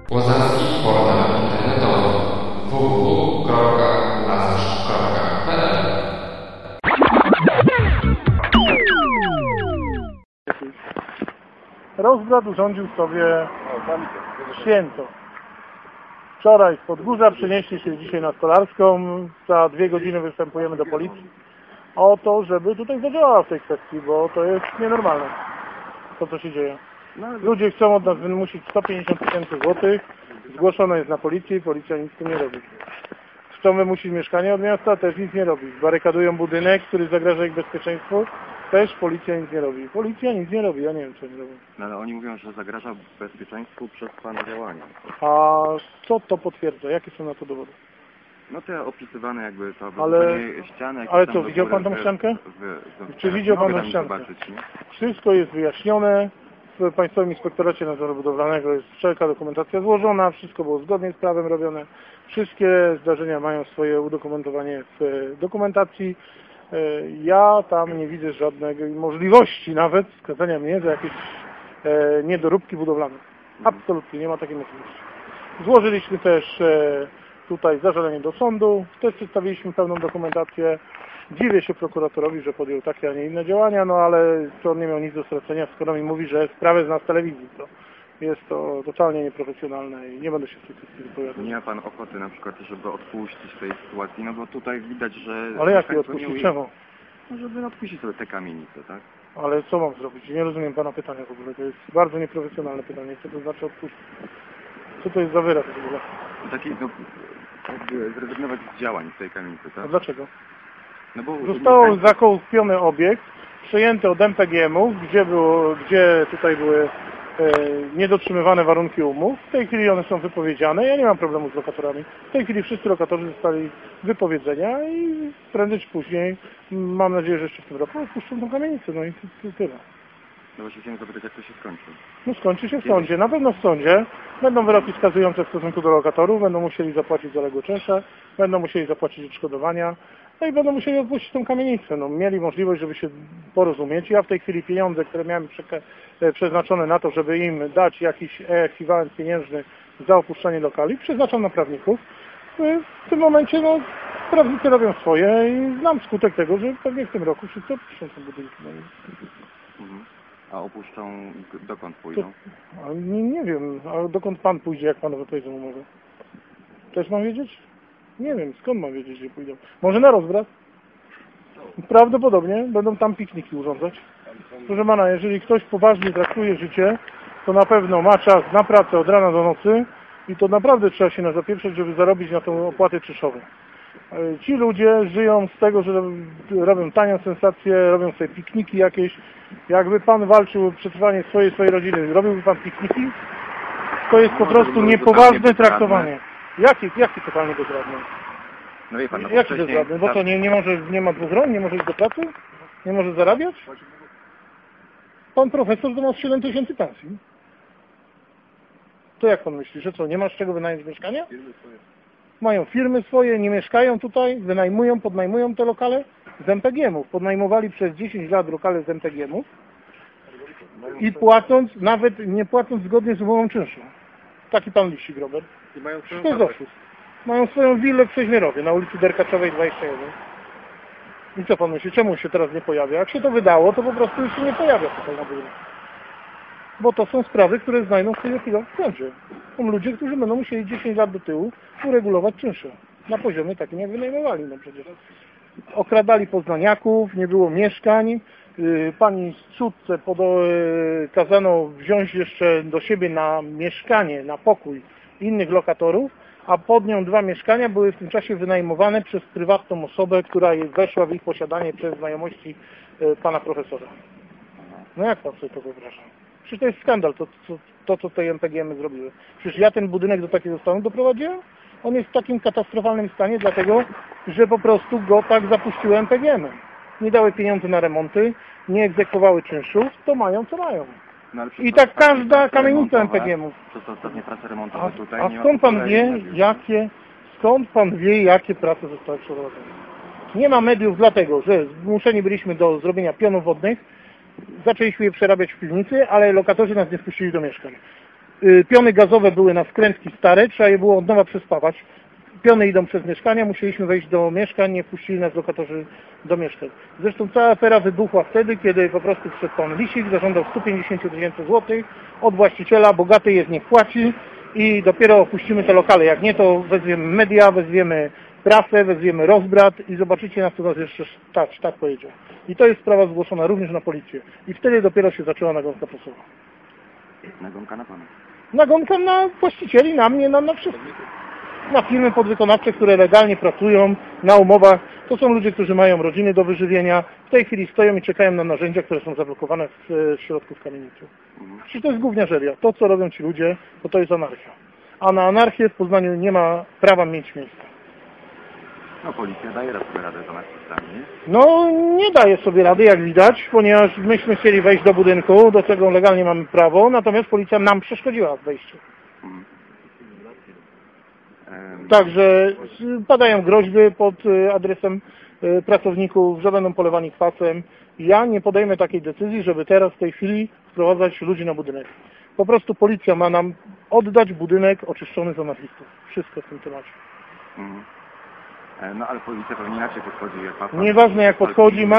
Poznanski portal internetowy www.lazarz.pl. Rozbrat urządził sobie święto. Wczoraj z Podgórza przenieśli się dzisiaj na Stolarską. Za 2 godziny występujemy do policji o to, żeby tutaj zadziałała w tej kwestii, bo to jest nienormalne, to co się dzieje. Ludzie chcą od nas wymusić 150 000 złotych, zgłoszone jest na policję i policja nic z tym nie robi. Chcą wymusić mieszkanie od miasta, też nic nie robi. Barykadują budynek, który zagraża ich bezpieczeństwu, też policja nic nie robi. Policja nic nie robi, ja nie wiem co oni robią. No ale oni mówią, że zagraża bezpieczeństwu przez Pana działania. A co to potwierdza? Jakie są na to dowody? No te opisywane jakby to ściany. Ale co, widział Pan tą ściankę? Czy widział Pan tą ściankę? Wszystko jest wyjaśnione. W Państwowym Inspektoracie Nadzoru Budowlanego jest wszelka dokumentacja złożona, wszystko było zgodnie z prawem robione. Wszystkie zdarzenia mają swoje udokumentowanie w dokumentacji. Ja tam nie widzę żadnej możliwości nawet skazania mnie za jakieś niedoróbki budowlane. Absolutnie nie ma takiej możliwości. Złożyliśmy też tutaj zażalenie do sądu, też przedstawiliśmy pełną dokumentację. Dziwię się prokuratorowi, że podjął takie, a nie inne działania, no ale to on nie miał nic do stracenia, skoro mi mówi, że sprawę zna z telewizji. To jest to totalnie nieprofesjonalne i nie będę się w tej kwestii wypowiadał. Nie ma Pan ochoty na przykład, żeby odpuścić tej sytuacji, no bo tutaj widać, że... Ale jakie odpuścić? Czemu? No żeby odpuścić sobie te kamienice, tak? Ale co mam zrobić? Nie rozumiem Pana pytania w ogóle. To jest bardzo nieprofesjonalne pytanie. Co to znaczy odpuścić? Co to jest za wyraz w ogóle? Taki, no, jakby zrezygnować z działań w tej kamienicy, tak? A dlaczego? No bo został zakupiony obiekt, przejęty od MPGM-ów, gdzie tutaj były niedotrzymywane warunki umów. W tej chwili one są wypowiedziane. Ja nie mam problemu z lokatorami. W tej chwili wszyscy lokatorzy dostali wypowiedzenia i prędzej czy później, mam nadzieję, że jeszcze w tym roku opuszczą tą kamienicę. No i tyle. No właśnie chciałem zapytać, jak to się skończy. No skończy się w sądzie. Na pewno w sądzie. Będą wyroki skazujące w stosunku do lokatorów, będą musieli zapłacić zaległe czynsze, będą musieli zapłacić odszkodowania, no i będą musieli odpuścić tą kamienicę. No, mieli możliwość, żeby się porozumieć. Ja w tej chwili pieniądze, które miałem przeznaczone na to, żeby im dać jakiś ekwiwalent pieniężny za opuszczenie lokali, przeznaczam na prawników. W tym momencie no, prawnicy robią swoje i znam skutek tego, że pewnie w tym roku wszyscy opuszczą te budynki. No. A opuszczą, dokąd pójdą? Nie wiem, a dokąd Pan pójdzie, jak Pan wypowiedzą umowę? Też mam wiedzieć? Nie wiem, skąd mam wiedzieć, gdzie pójdą? Może na rozbrat? Prawdopodobnie będą tam pikniki urządzać. Proszę Pana, jeżeli ktoś poważnie traktuje życie, to na pewno ma czas na pracę od rana do nocy i to naprawdę trzeba się zapieprzeć, żeby zarobić na tą opłatę czynszową. Ci ludzie żyją z tego, że robią tanią sensację, robią sobie pikniki jakieś. Jakby Pan walczył o przetrwanie swojej rodziny, robiłby Pan pikniki? To jest po prostu niepoważne traktowanie. Jaki totalnie bezradny? No wie Pan, no jaki bezradny? Bo co, nie ma 2 rąk, nie może iść do pracy? Nie może zarabiać? Pan profesor to ma 7 000 pensji. To jak Pan myśli, że co, nie ma z czego wynająć mieszkania? Mają firmy swoje, nie mieszkają tutaj, wynajmują, podnajmują te lokale z MPGM-ów. Podnajmowali przez 10 lat lokale z MPGM-ów i płacąc, nawet nie płacąc zgodnie z umową czynszu. Taki pan liścik, Robert. To jest oszust. Mają swoją willę w Przeźmierowie na ulicy Derkaczowej 21. I co pan myśli, czemu się teraz nie pojawia? Jak się to wydało, to po prostu już się nie pojawia tutaj na budynku. Bo to są sprawy, które znajdą w tej chwili w sądzie. Są ludzie, którzy będą musieli 10 lat do tyłu uregulować czynsze. Na poziomie takim, jak wynajmowali. No przecież okradali poznaniaków, nie było mieszkań. Pani córce kazano wziąć jeszcze do siebie na mieszkanie, na pokój innych lokatorów, a pod nią 2 mieszkania były w tym czasie wynajmowane przez prywatną osobę, która weszła w ich posiadanie przez znajomości pana profesora. No jak pan sobie to wyobraża? Przecież to jest skandal, to co te MPGM-y zrobiły. Przecież ja ten budynek do takiego stanu doprowadziłem. On jest w takim katastrofalnym stanie, dlatego że po prostu go tak zapuściły MPGM-y. Nie dały pieniędzy na remonty, nie egzekwowały czynszów, to mają co mają. No, i tak każda kamienica MPGM-ów. Przez ostatnie prace remontowe tutaj a skąd pan wie, jakie prace zostały przeprowadzone? Nie ma mediów dlatego, że zmuszeni byliśmy do zrobienia pionów wodnych, zaczęliśmy je przerabiać w piwnicy, ale lokatorzy nas nie wpuścili do mieszkań. piony gazowe były na skrętki stare, trzeba je było od nowa przespawać. Piony idą przez mieszkania, musieliśmy wejść do mieszkań, nie wpuścili nas lokatorzy do mieszkań. Zresztą cała afera wybuchła wtedy, kiedy po prostu przed pan Lisik zażądał 150 000 złotych od właściciela, bogaty jest, niech płaci i dopiero opuścimy te lokale. Jak nie, to wezwiemy media, wezwiemy prasę, wezwiemy rozbrat i zobaczycie, na co nas jeszcze stać, tak powiedział. I to jest sprawa zgłoszona również na policję. I wtedy dopiero się zaczęła nagonka prasowa. Nagonka na pana. Nagonka na właścicieli, na mnie, na wszystkich. Na firmy podwykonawcze, które legalnie pracują na umowach. To są ludzie, którzy mają rodziny do wyżywienia. W tej chwili stoją i czekają na narzędzia, które są zablokowane w środku w kamienicy. Czyli to jest gówniarzeria. To, co robią ci ludzie, to jest anarchia. A na anarchię w Poznaniu nie ma prawa mieć miejsca. No policja daje sobie radę z anarchistami, nie? No nie daje sobie rady, jak widać, ponieważ myśmy chcieli wejść do budynku, do czego legalnie mamy prawo, natomiast policja nam przeszkodziła w wejściu. Także padają groźby pod adresem pracowników, że będą polewani kwasem. Ja nie podejmę takiej decyzji, żeby teraz w tej chwili wprowadzać ludzi na budynek. Po prostu policja ma nam oddać budynek oczyszczony z anarchistów. Wszystko w tym temacie. No ale policja pewnie inaczej podchodzi. Jak ma Nieważne jak podchodzi,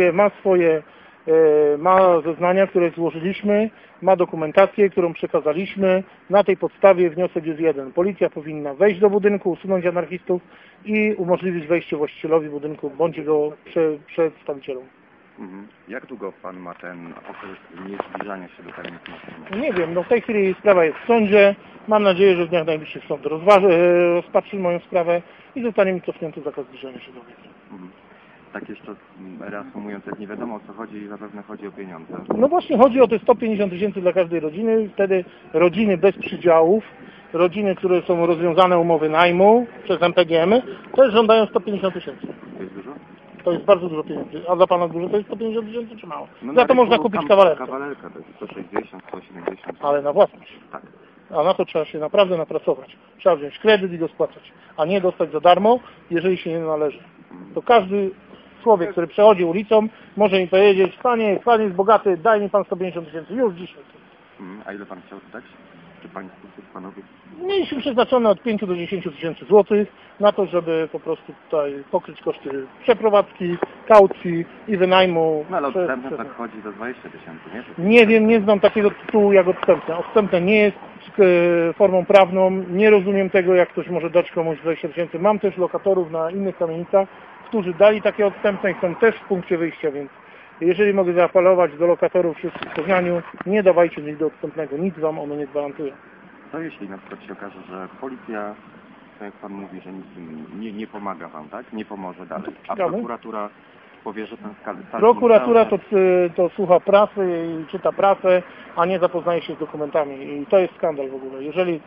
ma zeznania, które złożyliśmy, ma dokumentację, którą przekazaliśmy. Na tej podstawie wniosek jest jeden. Policja powinna wejść do budynku, usunąć anarchistów i umożliwić wejście właścicielowi budynku bądź jego przedstawicielom. Jak długo pan ma ten okres niezbliżania się do kamienicy? Nie wiem, no w tej chwili sprawa jest w sądzie. Mam nadzieję, że w dniach najbliższych sąd rozpatrzy moją sprawę i zostanie mi cofnięty zakaz zbliżania się do wieku. Tak jeszcze reasumując, jak nie wiadomo o co chodzi, zapewne chodzi o pieniądze. No właśnie chodzi o te 150 000 dla każdej rodziny, wtedy rodziny bez przydziałów, rodziny, które są rozwiązane umowy najmu przez MPGM, też żądają 150 000. To jest dużo? To jest bardzo dużo pieniędzy. A dla pana dużo to jest 150 000 czy mało? No, za to można kupić kawalerkę. Kawalerka to jest 160, 170. Ale na własność. Tak. A na to trzeba się naprawdę napracować. Trzeba wziąć kredyt i go spłacać, a nie dostać za darmo, jeżeli się nie należy. To każdy człowiek, który przechodzi ulicą, może mi powiedzieć: panie jest bogaty, daj mi pan 150 000 już dzisiaj. A ile pan chciał dać? Czy państwo, panowie? Mieliśmy przeznaczone od 5 do 10 000 złotych na to, żeby po prostu tutaj pokryć koszty przeprowadzki, kaucji i wynajmu. No ale odstępne tak chodzi do 20 000, nie? Nie wiem, nie znam takiego tytułu jak odstępne. Odstępne nie jest formą prawną, nie rozumiem tego, jak ktoś może dać komuś 20 000. Mam też lokatorów na innych kamienicach, którzy dali takie odstępne i są też w punkcie wyjścia, więc jeżeli mogę zaapelować do lokatorów wszystkich w Poznaniu, nie dawajcie nigdy odstępnego, nic wam ono nie gwarantuje. Co jeśli na przykład się okaże, że policja, tak jak pan mówi, że nic nie pomaga wam, tak? Nie pomoże dalej, a prokuratura powie, że ten Prokuratura to słucha prasy i czyta prasę, a nie zapoznaje się z dokumentami i to jest skandal w ogóle.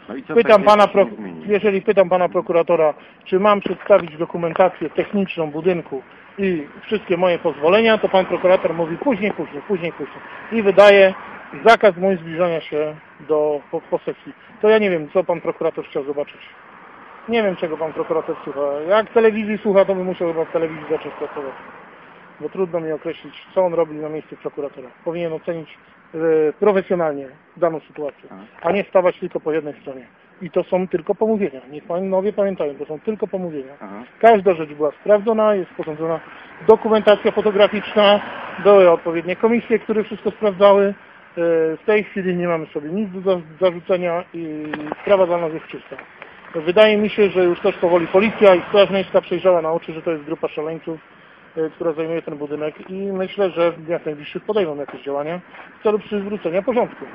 Jeżeli pytam pana prokuratora, czy mam przedstawić dokumentację techniczną budynku i wszystkie moje pozwolenia, to pan prokurator mówi później. I wydaje zakaz mój zbliżania się do posesji. To ja nie wiem, co pan prokurator chciał zobaczyć. Nie wiem, czego pan prokurator słucha. Jak telewizji słucha, to bym musiał chyba w telewizji zacząć pracować. Bo trudno mi określić, co on robi na miejscu prokuratora. Powinien ocenić profesjonalnie daną sytuację, a nie stawać tylko po jednej stronie. I to są tylko pomówienia. Niech panowie pamiętają, to są tylko pomówienia. Każda rzecz była sprawdzona, jest sporządzona dokumentacja fotograficzna, były odpowiednie komisje, które wszystko sprawdzały. W tej chwili nie mamy sobie nic do zarzucenia i sprawa dla nas jest czysta. Wydaje mi się, że już też powoli policja i Straż Miejska przejrzała na oczy, że to jest grupa szaleńców, która zajmuje ten budynek i myślę, że w dniach najbliższych podejmą jakieś działania w celu przywrócenia porządku.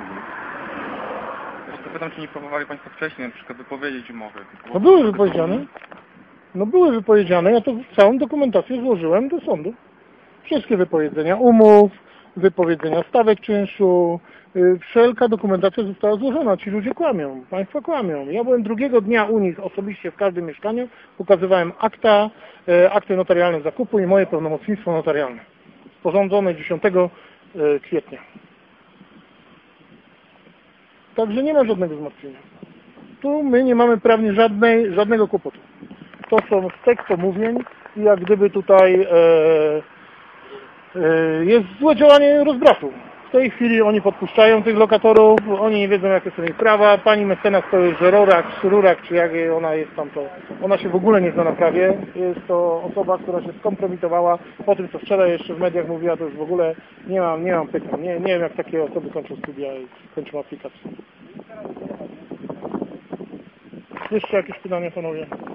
Jeszcze pytam, czy nie próbowali państwo wcześniej na przykład wypowiedzieć umowy? No były wypowiedziane, ja to całą dokumentację złożyłem do sądu. Wszystkie wypowiedzenia umów, wypowiedzenia stawek czynszu, wszelka dokumentacja została złożona. Ci ludzie kłamią, państwo kłamią. Ja byłem drugiego dnia u nich osobiście w każdym mieszkaniu, pokazywałem akty notarialne zakupu i moje pełnomocnictwo notarialne, sporządzone 10 kwietnia. Także nie ma żadnego zmartwienia. Tu my nie mamy prawnie żadnego kłopotu. To są tekst pomówień i jak gdyby tutaj jest złe działanie rozbratu. W tej chwili oni podpuszczają tych lokatorów, oni nie wiedzą jakie są ich prawa. Pani mecenas to jest Żurak, czy jak ona jest tam, to ona się w ogóle nie zna na prawie. Jest to osoba, która się skompromitowała po tym, co wczoraj jeszcze w mediach mówiła, to już w ogóle nie mam pytań. Nie wiem, jak takie osoby kończą studia i kończą aplikację. Jeszcze jakieś pytania, panowie?